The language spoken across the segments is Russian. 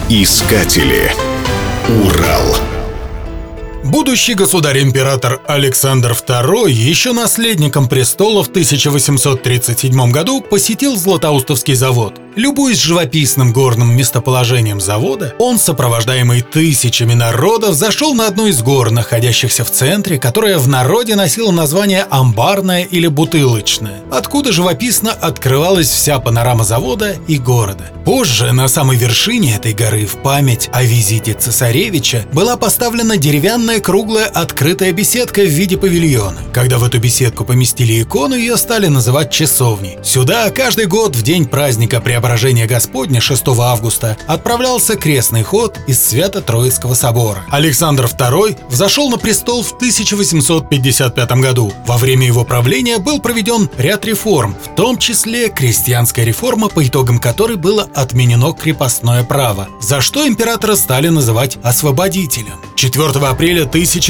Искатели. Урал. Будущий государь-император Александр II, еще наследником престола, в 1837 году посетил Златоустовский завод. Любуясь живописным горным местоположением завода, он, сопровождаемый тысячами народов, зашел на одну из гор, находящихся в центре, которая в народе носила название «Амбарная» или «Бутылочная», откуда живописно открывалась вся панорама завода и города. Позже на самой вершине этой горы в память о визите цесаревича была поставлена деревянная круглая открытая беседка в виде павильона. Когда в эту беседку поместили икону, ее стали называть часовней. Сюда каждый год в день праздника Преображения Господня 6 августа отправлялся крестный ход из Свято-Троицкого собора. Александр II взошел на престол в 1855 году. Во время его правления был проведен ряд реформ, в том числе крестьянская реформа, по итогам которой было отменено крепостное право, за что императора стали называть освободителем. 4 апреля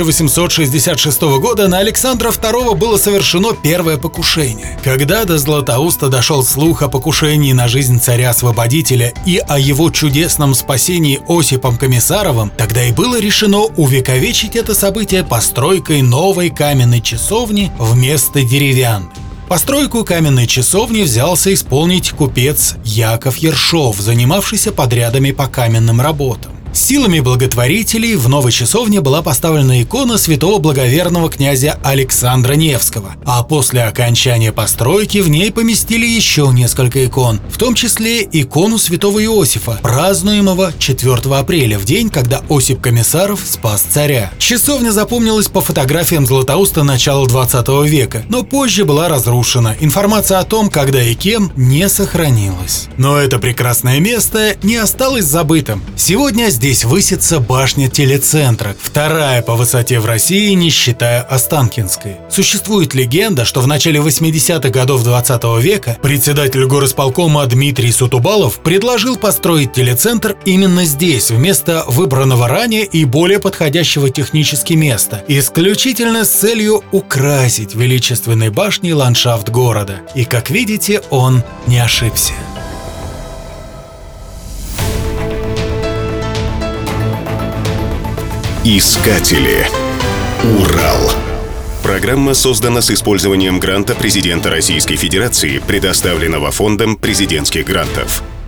1866 года на Александра II было совершено первое покушение. Когда до Златоуста дошел слух о покушении на жизнь царя-освободителя и о его чудесном спасении Осипом Комиссаровым, тогда и было решено увековечить это событие постройкой новой каменной часовни вместо деревянной. Постройку каменной часовни взялся исполнить купец Яков Ершов, занимавшийся подрядами по каменным работам. Силами благотворителей в новой часовне была поставлена икона святого благоверного князя Александра Невского, а после окончания постройки в ней поместили еще несколько икон, в том числе икону святого Иосифа, празднуемого 4 апреля, в день, когда Осип Комиссаров спас царя. Часовня запомнилась по фотографиям Златоуста начала 20 века, но позже была разрушена. Информация о том, когда и кем, не сохранилась. Но это прекрасное место не осталось забытым. Сегодня здесь высится башня телецентра, вторая по высоте в России, не считая Останкинской. Существует легенда, что в начале 80-х годов 20 века председатель горосполкома Дмитрий Сутубалов предложил построить телецентр именно здесь, вместо выбранного ранее и более подходящего технически места, исключительно с целью украсить величественной башней ландшафт города. И, как видите, он не ошибся. Искатели. Урал. Программа создана с использованием гранта президента Российской Федерации, предоставленного Фондом президентских грантов.